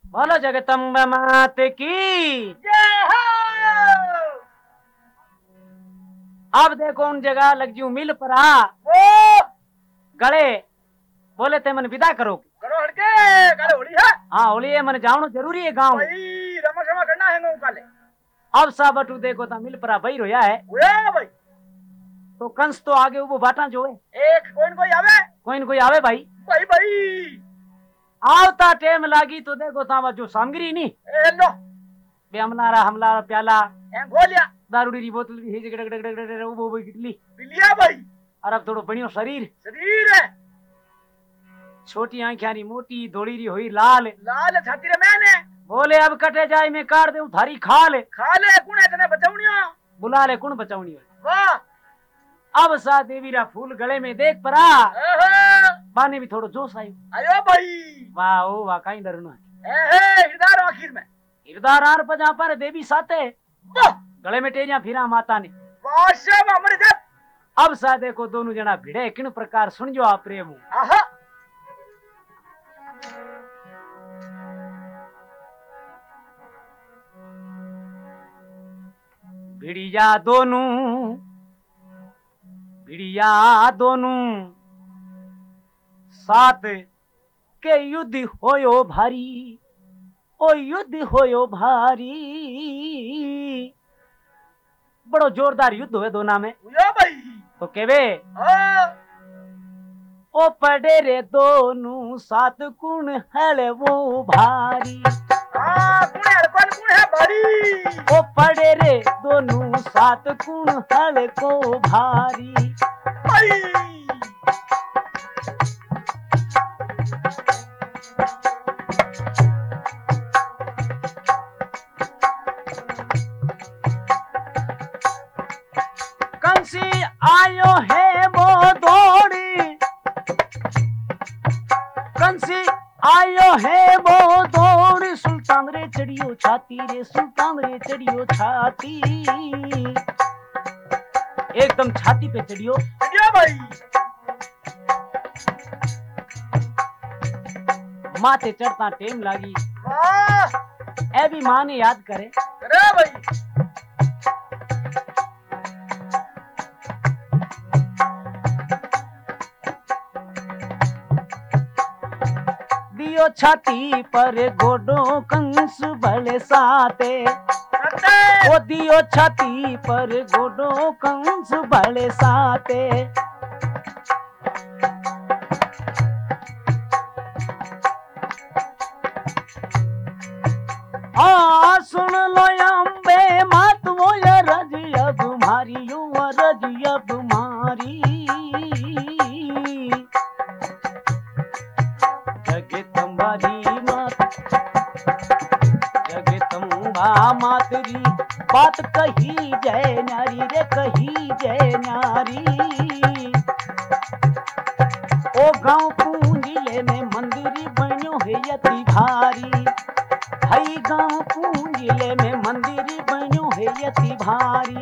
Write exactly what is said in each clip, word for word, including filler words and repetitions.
बोलो जगदम्बा मात की। जय हो। अब देखो उन जगह लग जू मिल परा ओ गले बोले ते मन विदा करो। करो हड़के काले होली है हाँ होली है मन जावनो जरूरी है गाँव। भाई, रमा शमा करना है गो काले। अब सा बटू देखो ता मिल परा बही रोया है ओए भाई, तो कंस तो आगे वो बाटा जो है एक कोई न कोई आवे कोई न कोई आवे भाई। भाई भाई। आवता टेम लागी तो देखो ता जो सामग्री नी ए लो बे हमलारा हमलारा प्याला ए गोलिया दारूडी री बोतल भी है जगड़ गड़ गड़ वो वो कितली पिलिया भाई। और अब थोड़ो बनियो शरीर शरीर है छोटी आंखें री मोटी धोड़ी री हुई लाल लाल छाती रे मैंने बोले अब कटे जाए मैं काट दे थारी खाल खा ले कुण है तने बचाउनियो बुला ले कौन बचावनी है। वाह अब सा देवी रा फूल गले में देख परा ओहो बाने भी थोड़ो जोश आयो। आयो भाई। वाह ओ वाह कहीं डरना ए हे हिरदार आखिर में हिरदार आर पजा पर देवी साथे वाह गले में टेरिया फिरा माता ने। बादशाह हमरे दे अब सा देखो दोनों जना भिड़े किन प्रकार सुन जो आप प्रेम आहा भिड़िया दोनों भिड़िया दोनों साथ के युद्ध होयो भारी ओ युद्ध होयो भारी। बड़ो जोरदार युद्ध हुए दोना में उयो भाई। तो केवे हां ओ पड़े रे दोनों सात कुण हल वो भारी। हां कुण है कौन कुण है भारी। ओ पड़े रे दोनों सात कुण हल को भारी। भाई कंसी आयो है वो दौड़ी कंसी आयो है वो दौड़ी सुल्तान रे चढ़ियो छाती रे सुल्तान रे चढ़ियो छाती एकदम छाती पे चढ़ियो। बढ़िया भाई। माथे चढ़ता टेम लागी वाह ए भी माँ ने याद करे अरे भाई। दियो छाती पर गोडो कंस भले साते सत्ते ओ दियो छाती पर गोडो कंस भले साते। हाँ सुन लो अम्बे मात वो रज अब मारी यू रज अब मारी। जगदम्बारी मात जगदम्बा मातरी बात कही जय नारी रे कही जय नारी। ओ गाँव पूंजिले में मंदिर बन्यो है यति भारी हई गाँव पूंजिले में मंदिर बन्यो है यति भारी।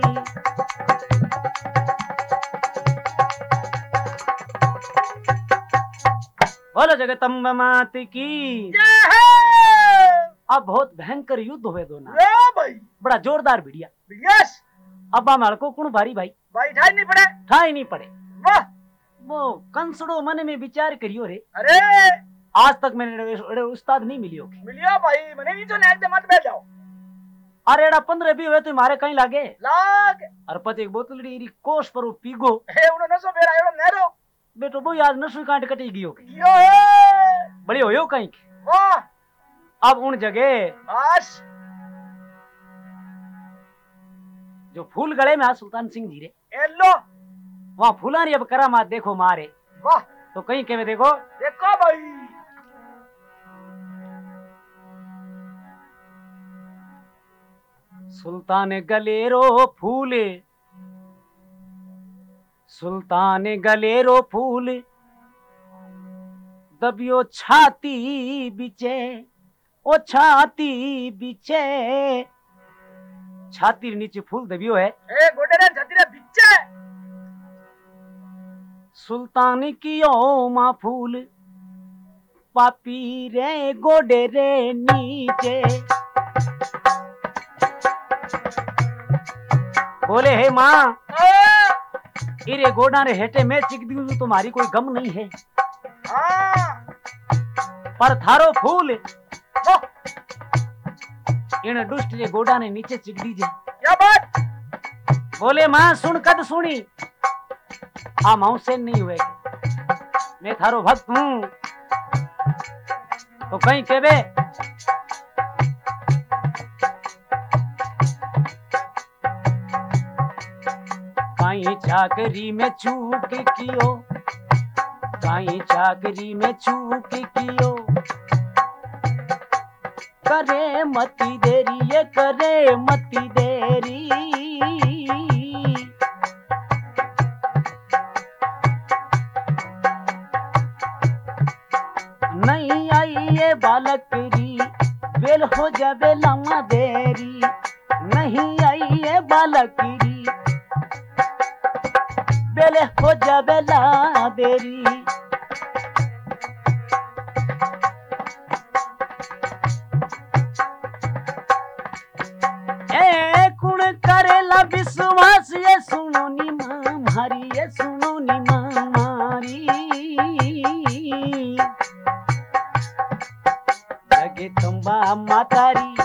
बोलो जगदम्बा मात की। जय हो। अब बहुत भयंकर युद्ध हुए दोनों अरे भाई बड़ा जोरदार भिड़िया। यस अब हम हड़को कुण भारी भाई भाई ठाई नहीं पड़े। ठाई नहीं पड़े। वाह वो कंसड़ो मन में विचार करियो रे अरे आज तक मैंने एड़े उस्ताद नहीं मिलियो। मिलिया भाई मने नहीं तो नेक दे मत बैठ जाओ। अरे एड़ा पंद्रह भी हुए तो मारे कहीं लागे लाग और पति एक बोतल री कोष पर वो पीगो हे उनो नसो बेरा एड़ो नेरो बेटो वो आज नसु कांट कटी गयो यो है। बड़ी होयो कहीं वाह अब उन जगह बस जो फूल गले में आज सुल्तान सिंह जी रे एलो वहां फूलानी अब करामात देखो मारे वाह तो कहीं के में देखो देखो भाई सुल्तान गलेरो फूले सुल्तान गलेरो फूल दबियो छाती बिचे ओ छाती बिचे छाती नीचे फूल दबियो है ए गोडे रे छाती रे बिचे सुल्तान की ओ मां फूल पापी रे गोडे रे नीचे। बोले हे माँ, हाँ, इरे गोडा रे हेटे मैं चिक दी हूँ, तुम्हारी कोई गम नहीं है, हाँ, पर थारो फूल ओ, इन दुष्ट रे गोडा ने नीचे चिक दीजे। क्या बात? बोले माँ सुन कद सुनी, आ माऊ से नहीं हुए, मैं थारो भक्त हूँ, तो कहीं केबे कहीं चाकरी में चूक कियो, कहीं चाकरी में चूक कियो, करे मती देरी ये करे मती देरी। नहीं आई ये बालकरी, बेल हो जावे लावा देरी, नहीं आई ये बालकरी, बेल हो जावे ला देरी। ए कुण करेला विश्वास ये सुनो नी मां मारी, ये सुनो नी मां मारी। जगे तुम्बा मातारी,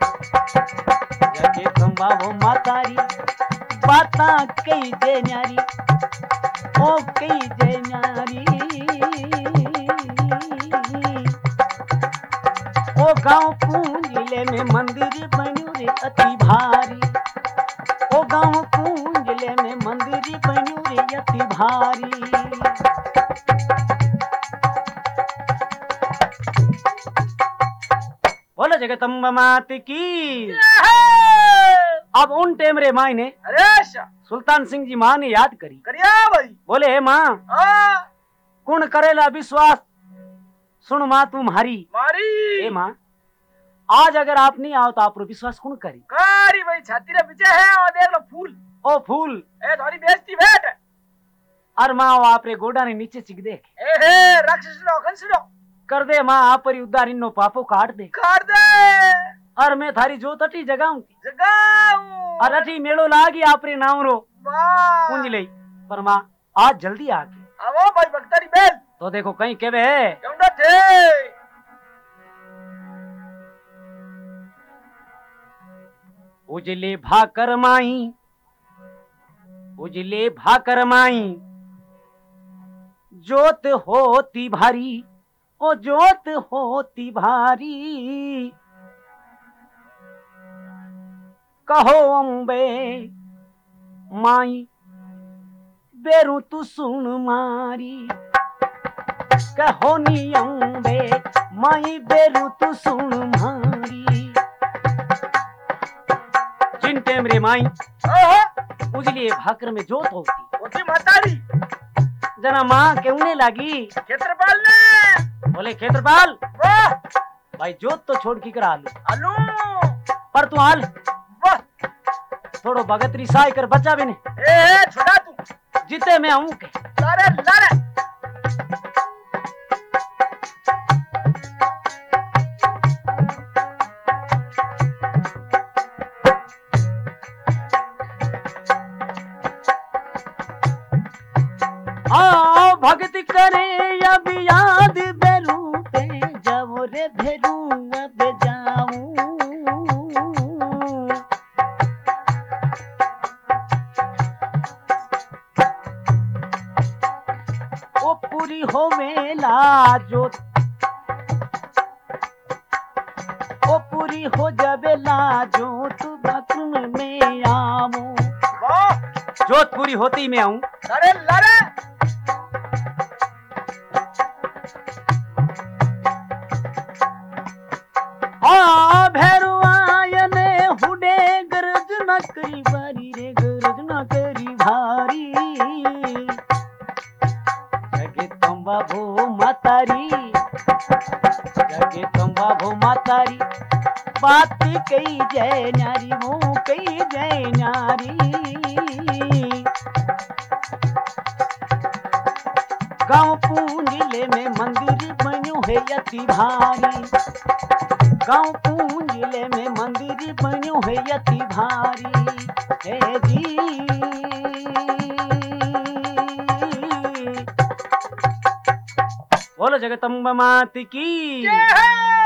जगे तुम्बा वो मातारी, बाता कई दे न्यारी, ओ कई दे न्यारी। ओ गाँव पूंजले में मंदिर बन्यो रे अति भारी, ओ गाँव पूंजले में मंदिर बन्यो रे अति भारी। बोलो जगदम्बा मात की। अब उन टेम रे माई ने अरे शा, सुल्तान सिंह जी माँ ने याद करी। करिया भाई। बोले हे माँ, हाँ, कुण करेला विश्वास, सुन माँ तुम्हारी। मारी। हे माँ, आज अगर आप नहीं आओ तो आप रो विश्वास कौन करी। कारी भाई छाती रे पीछे है और देख लो फूल। ओ फूल, ए थोड़ी बेइज्जती भेंट है। अर माँ वो आप रे गोडा ने नीचे चिक देख ए हे राक्षस लो कंसड़ो कर दे माँ, आप पर उद्धार इन्नो पापो काट दे। काट दे। और मैं थारी जो तटी जगाऊं जगाऊं। और अठी मेलो लागी आप रे नाम रो वाह। कुंज ले। पर माँ आज जल्दी आके आवो भाई भक्तारी बेल। तो देखो कहीं केवे है। क्यों थे? उजले भाकर माई, उजले भाकर माई, जोत होती भारी, ओ जोत होती भारी। कहो अम्बे माई बेरू तू सुन मारी, कहो नी अम्बे माई बेरू तू सुन मारी। जिन टेम रे माई ओहो, उजली भाकर में जोत होती, होती मातारी। जना माँ केवने लागी। क्षेत्रपाल ने बोले क्षेत्रपाल वाह भाई जोत तो छोड़ की कर आलू, आलू पर तू हाल वाह। थोड़ो भगत रिसाई कर बचा भी ने। ए हे छोड़ा तू जीते मैं आऊं के लारे लारे। आओ भगत करे अब याद बेरू पे जाओ रे भेरू अब जाऊं। ओ पूरी हो मेला जोत, ओ पूरी हो जावे ला जोत बकन में आऊं। वाह जोत पूरी होती मैं आऊं। लारे लारे। हाँ भैरू आयने हुडे गरज न करी भारी रे, गरज न करी भारी। जगे तंबा भो मातारी, जगे तंबा भो मातारी, बात कही जय नारी वो कही जय नारी। गाँव पूंजले में मंदिर बन्यो है है यति भारी। गाँव पून जिले में मंदिर बन्यो है यति भारी। हे जी बोलो जगदम्बा मात की। जय हो।